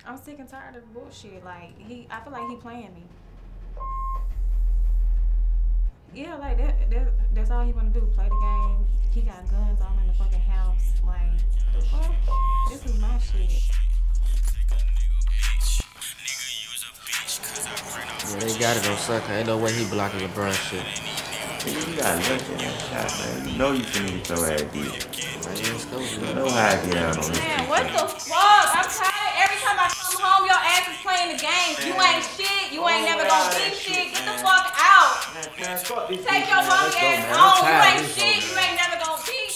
I'm sick and tired of the bullshit. Like I feel like he playing me. Yeah, like that's all he wanna do. Play the game. He got guns all in the fucking house. Like the fuck? This is my shit. Yeah, they got it on sucker. Ain't no way he blocking LeBron shit. You got lucky in that shot, man. You know you finna get your ass beat. You know how I get out on this. Man, what the fuck? I'm tired. Every time I come home, your ass is playing the game. You ain't shit. You ain't never gonna be shit. Get the fuck out. Take your monkey ass home. You ain't shit. You ain't never gonna be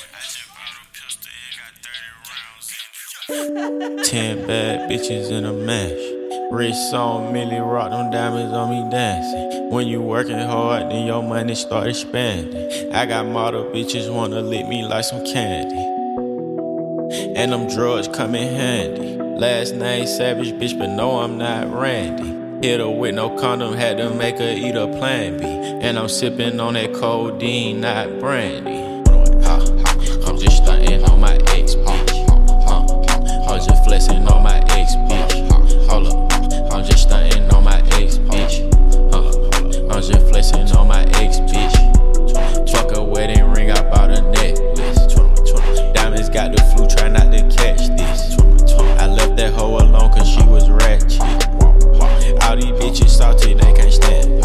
shit. 10 bad bitches in a mash. Wrist on Millie, rock them diamonds on me dancing. When you working hard, then your money start expanding. I got model bitches wanna lick me like some candy. And them drugs come in handy. Last name Savage, bitch, but no, I'm not Randy. Hit her with no condom, had to make her eat a Plan B. And I'm sipping on that codeine, not brandy. I'm just stunting on my ex, I'm just flexing on my ex, bitch. Hold up. I'm just stunting on my ex, bitch. I'm just flexing on my ex, bitch. Fuck a wedding ring, I bought a necklace. Diamonds got the flu, try not to catch this. I left that hoe alone cause she was ratchet. All these bitches salty, they can't stand.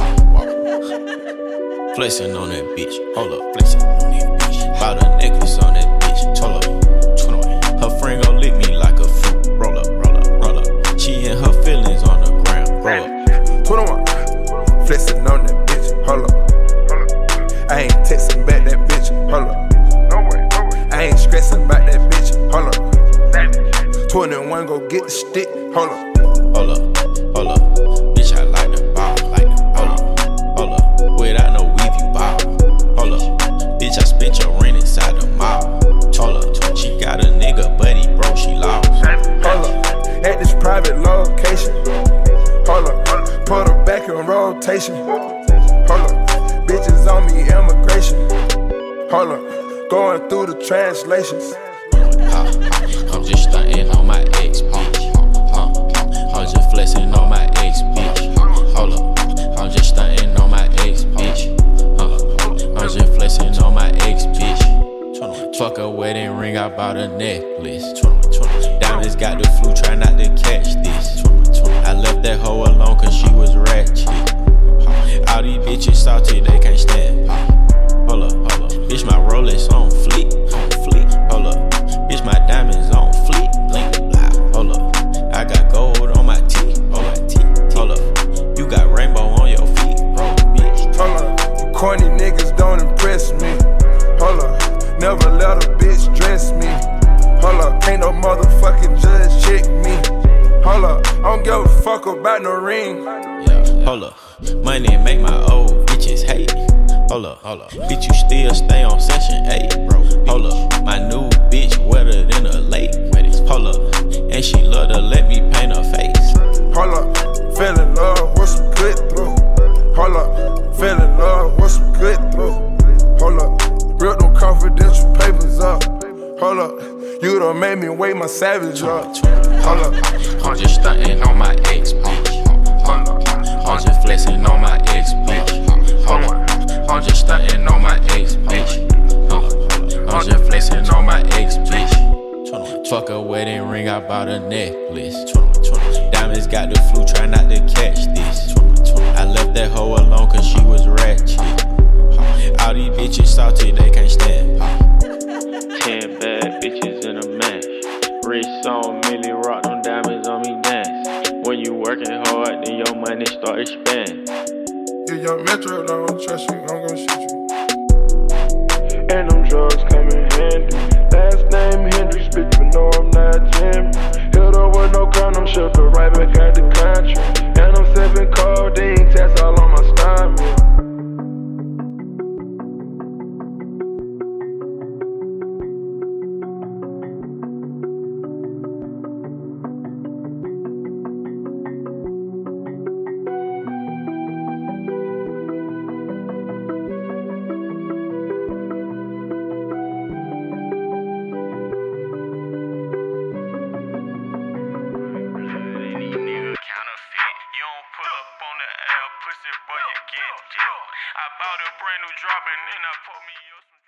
Flexing on that bitch, hold up, flexing on that bitch. Bought a necklace on that bitch, hold up. Her friend gon' lick me like a fruit. Roll up, roll up, roll up. She and her feelings on the ground. Roll up. 21, flexing on that bitch. Hold up. I ain't texting back that bitch. Hold up. I ain't stressing about that bitch. Hold up. 21, go get the stick. Hold up. Hold up, hold up. Bitch, I like the ball. Hold up, hold up. Without no weave, you ball. Hold up. Bitch, I spent your rent inside the mall. Hold up. She got a nigga, but he broke, she lost. Hold up. At this private location. Hold up. Put her back in rotation. Hold up. Bitches on me, immigration. Hold up. Going through the translations. I'm just stunting on my ex, bitch. I'm just flexing on my ex, bitch. Hold up. I'm just stunting on my ex, bitch. I'm just flexing on my ex, bitch. Fuck a wedding ring, I bought a necklace. Diamonds got the flu, try not to catch this. I left that hoe alone cause she was ratchet. All these bitches salty, they can't stand. Hold up, hold up. Bitch, my Rolex on fleek, on fleek. Hold up. Bitch, my diamonds on fleek, blink, blah. Hold up. I got gold on my teeth, on my teeth. Hold up. You got rainbow on your feet, bro, bitch. Hold up. Corny niggas don't impress me. Hold up. Never let a bitch dress me. Hold up, ain't no motherfucking judge check me. Hold up, I don't give a fuck about no ring. Yeah, hold up. Money make my old bitches hate. Hold up, hold up. Bitch, you still stay on session 8, bro. Hold up, my new bitch wetter than a lake. Hold up, and she love to let me paint her face. Hold up, fell in love with some good through. Hold up, fell in love with some good through. Hold up. Real them confidential papers up. Hold up, you done made me weigh my savage up. Hold up, I'm just stunting on my ex, bitch. I'm just flexing on my ex, bitch. Hold up, I'm just stunting on my ex, bitch. I'm just flexing on my ex, bitch. Fuck a wedding ring, I bought a necklace. Diamonds got the flu, try not to catch this. I left that hoe alone cause she was ratchet. All these bitches salty, they can't stand. 10 bad bitches in a mash. Wrist on Millie, rock them diamonds on me dance. When you working hard, then your money start expanding. if young Metro don't trust you, I'm gonna shoot you. And them drugs come in handy. Last name Hendrix, bitch, but no, I'm not Jim. Hit up with no condom, shipped her right back out the country. And I'm sipping codeine, tats all on my stomach. up on the air, pussy boy, you get dipped. I bought a brand new drop and then I put me up some